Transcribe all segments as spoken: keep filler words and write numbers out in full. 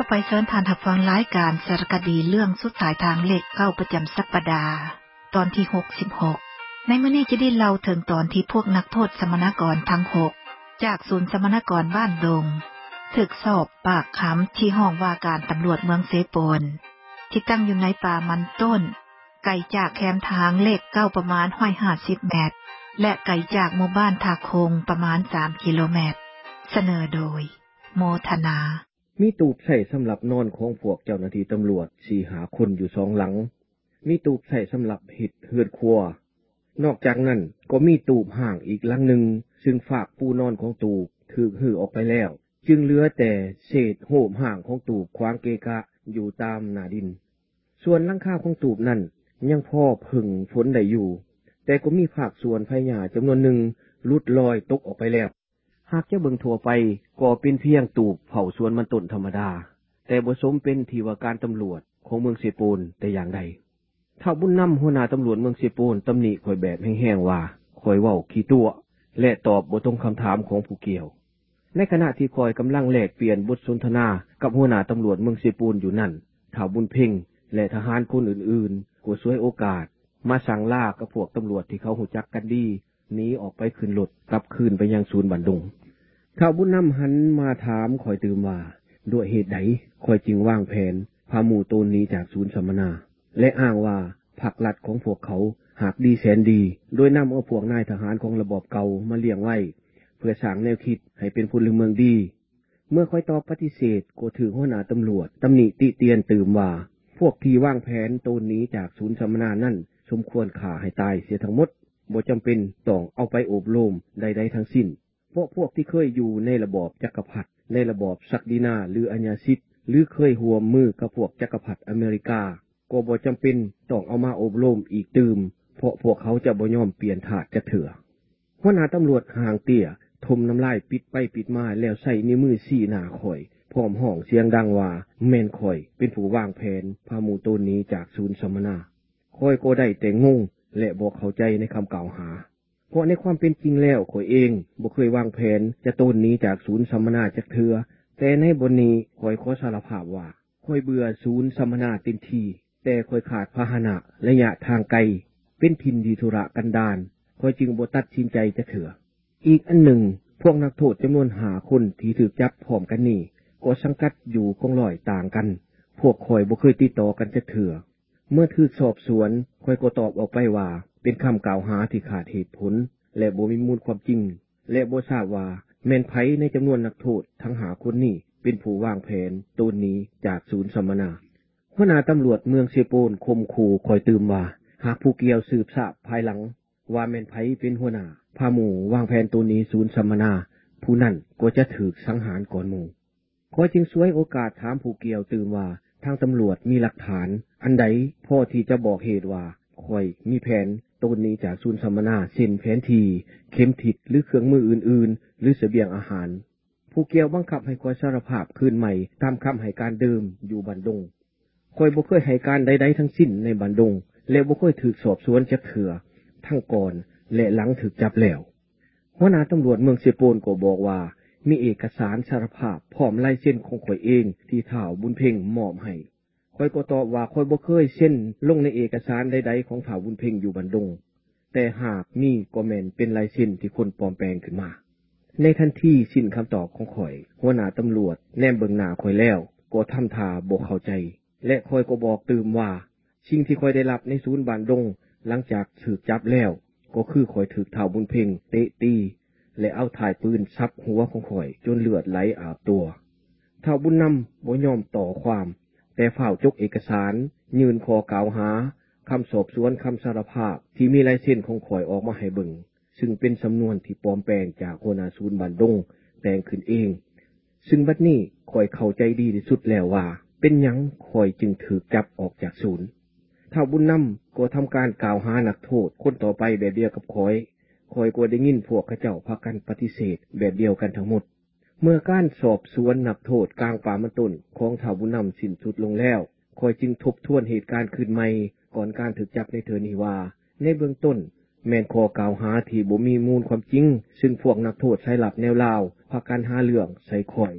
ไปเชิญทานรับฟังรายการสารคดีเรื่องสุดท้ายทางเลขเก้าประจำสัปดาห์ตอนที่หกสิบหกในมื้อนี้จะได้เล่าถึงตอนที่พวกนักโทษสมณกรทั้งหกจากศูนย์สมณกรบ้านดงถูกสอบปากคำที่ห้องว่าการตำรวจเมืองเสโปนที่ตั้งอยู่ในป่ามันต้นไกลจากแคมป์ทางเลขเก้าประมาณหนึ่งร้อยห้าสิบเมตรและไกลจากหมู่บ้านทาคงประมาณสามกิโลเมตรเสนอโดยโมทนามีตูบใส่สำหรับนอนของพวกเจ้าหน้าที่ตำรวจสี่หาคนอยู่สองหลังมีตูบใส่สำหรับเฮ็ดเฮือนครัวนอกจากนั้นก็มีตูบห่างอีกหลังหนึ่งซึ่งฝากปูนอนของตูบถูกหื้อออกไปแล้วจึงเหลือแต่เศษโหมห่างของตูบขวางเกะกะอยู่ตามหน้าดินส่วนหลังคาของตูบนั้นยังพอพึ่งฝนได้อยู่แต่ก็มีภาคส่วนภายหญ้าจำนวนหนึ่งหลุดลอยตกออกไปแล้วหากจะเบิ่งทั่วไปก็เป็นเพียงตูบเผาสวนมันต้นธรรมดาแต่บ่สมเป็นที่ว่าการตำรวจของเมืองเสโปนแต่อย่างใดถ้าบุญนำหัวหน้าตำรวจเมืองเสโปนตำหนิข่อยแบบแห้งๆว่าข่อยเว้าขี้ตัวและตอบบ่ตรงคำถามของผู้เกี่ยวในขณะที่ข่อยกำลังแลกเปลี่ยนบทสนทนากับหัวหน้าตำรวจเมืองเสโปนอยู่นั่นท้าวบุญเพ็งและทหารคนอื่นๆก็ช่วยโอกาสมาสั่งลากับพวกตำรวจที่เขารู้จักกันดีหนีออกไปขึ้นรถกลับคืนไปยังศูนย์บันดงท้าวบุญนำหันมาถามข่อยตื่มว่าด้วยเหตุใดข่อยจึงวางแผนพาหมู่โตนนี้จากศูนย์สัมมนาและอ้างว่าพรรครัฐของพวกเขาหากดีแสนดีโดยนำเอาพวกนายทหารของระบอบเก่ามาเลี้ยงไว้เพื่อสร้างแนวคิดให้เป็นพลเมืองดีเมื่อข่อยตอบปฏิเสธก็ถูกหัวหน้าตำรวจตำหนิติเตียนตื่มว่าพวกที่วางแผนโตนนี้จากศูนย์สัมมนานั้นสมควรฆ่าให้ตายเสียทั้งหมดบ่จำเป็นต้องเอาไปอบรมใดๆทั้งสิ้นเพราะพวกที่เคยอยู่ในระบอบจักรพรรดิในระบอบศักดินาหรืออัญญาสิทธิ์หรือเคยร่วมมือกับพวกจักรพรรดิอเมริกาก็บ่จำเป็นต้องเอามาอบรมอีกตื่มเพราะพวกเขาจะบ่ยอมเปลี่ยนทาสจักเถื่อหัวหน้าตำรวจห่างเตี้ยทมน้ำลายปิดไปปิดมาแล้วใส่นิ้วมือชี้หน้าข่อยพร้อมห้องเสียงดังว่าแม่นข่อยเป็นผู้วางแผนพาหมู่โตนนี้จากศูนย์สัมมนาข่อยก็ได้แต่งงและบ่เข้าใจในคำกล่าวหาเพราะในความเป็นจริงแล้วข่อยเองบ่เคยวางแผนจะโตนนี้จากศูนย์สัมมนาจักเทื่อแต่ในบนนี้ข่อยขอสารภาพว่าข่อยเบื่อศูนย์สัมมนาเต็มทีแต่ข่อยขาดพาหนะระยะทางไกลเป็นถิ่นที่ธุระกันดารข่อยจึงบ่ตัดสินใจจักเทื่ออีกอันหนึ่งพวกนักโทษจำนวนห้าคนที่ถูกจับพร้อมกันนี้ก็สังกัดอยู่คงร้อยต่างกันพวกข่อยบ่เคยติดต่อกันจักเทื่อเมื่อถูกสอบสวนข่อยก็ตอบออกไปว่าเป็นคำกล่าวหาที่ขาดเหตุผลและบ่มีมูลความจริงและบ่ทราบว่าแม่นไผในจำนวนนักโทษทั้งห้าคนนี้เป็นผู้วางแผนโตนนี้จากศูนย์สัมมนาหัวหน้าตำรวจเมืองเซโปนข่มขู่ข่อยตื่มว่าหากผู้เกี่ยวสืบทราบภายหลังว่าแม่นไผเป็นหัวหน้าพาหมู่วางแผนโตนนี้ศูนย์สัมมนาผู้นั้นก็จะถูกสังหารก่อนหมู่ข่อยจึงฉวยโอกาสถามผู้เกี่ยวตื่มว่าทางตำรวจมีหลักฐานอันใดพอที่จะบอกเหตุว่าข่อยมีแผนโตนนี้จากศูนย์สัมมนาเช่นแผนที่เข็มทิศหรือเครื่องมืออื่นๆหรือเสบียงอาหารผู้เกี่ยวบังคับให้ข่อยสารภาพคืนใหม่ตามคำให้การเดิมอยู่บันดงข่อยบ่เคยให้การใดๆทั้งสิ้นในบันดงและบ่เคยถูกสอบสวนจักเทื่อทั้งก่อนและหลังถูกจับแล้วหัวหน้าตำรวจเมืองเซโปนก็บอกว่ามีเอกสารสารภาพพร้อมลายเซ็นของข่อยเองที่ท้าวบุญเพ็งมอบให้ข่อยก็ตอบว่าข่อยบ่เคยเซ็นลงในเอกสารใดๆของท้าวบุญเพ็งอยู่บันดงแต่หากมีก็แม่นเป็นลายเซ็นที่คนปลอมแปลงขึ้นมาในทันทีสิ้นคำตอบของข่อยหัวหน้าตำรวจแนมเบิ่งหน้าข่อยแล้วก็ทำท่าบ่เข้าใจและข่อยก็บอกตื่มว่าสิ่งที่ข่อยได้รับในศูนย์บันดงหลังจากถูกจับแล้วก็คือข่อยถูกท้าวบุญเพ็งเตะตีและเอาถ่ายปืนซับหัวของข่อยจนเลือดไหลอาบตัวท้าวบุญนำบ่ยอมต่อความแต่ฝ้าวจกเอกสารยื่นข้อกล่าวหาคำสอบสวนคำสารภาพที่มีลายเซ็นของข่อยออกมาให้เบิ่งซึ่งเป็นสำนวนที่ปลอมแปลงจากหัวหน้าศูนย์บันดงแต่งขึ้นเองซึ่งบัดนี้ข่อยเข้าใจดีที่สุดแล้วว่าเป็นหยังข่อยจึงถูกจับออกจากศูนย์ท้าวบุญนำก็ทำการกล่าวหานักโทษคนต่อไปแบบเดียวกับข่อยข่อยก็ได้ยินพวกเขาเจ้าพากันปฏิเสธแบบเดียวกันทั้งหมดเมื่อการสอบสวนนักโทษกลางป่ามันต้นของท้าวบุญนำสิ้นสุดลงแล้วข่อยจึงทบทวนเหตุการณ์ขึ้นใหม่ก่อนการถูกจับในเทื่อนี้ว่าในเบื้องต้นแม่นข้อกล่าวหาที่บ่มีมูลความจริงซึ่งพวกนักโทษใช้หลับแนวลาวพากันหาเรื่องใส่ข่อย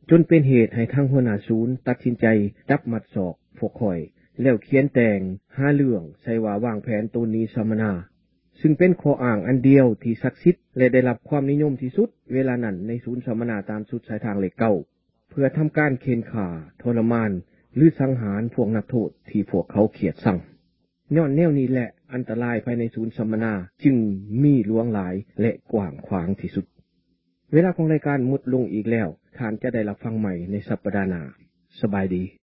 จนเป็นเหตุให้ทางหัวหน้าศูนย์ตัดสินใจจับมัดศอกพวกข่อยแล้วเขียนแต่งหาเรื่องใส่ว่าวางแผนตนนี้สัมมนาซึ่งเป็นข้ออ้างอันเดียวที่ศักดิ์สิทธิ์และได้รับความนิยมที่สุดเวลานั้นในศูนย์สัมมนาตามสุดสายทางเลขเก้าเพื่อทำการเค้นฆ่าทรมานหรือสังหารพวกนักโทษที่พวกเขาเขียดสั่งย้อนแนวนี้แหละอันตรายภายในศูนย์สัมมนาจึงมีหลวงหลายและกว้างขวางที่สุดเวลาของรายการหมดลงอีกแล้วท่านจะได้รับฟังใหม่ในสัปดาห์หน้าสบายดี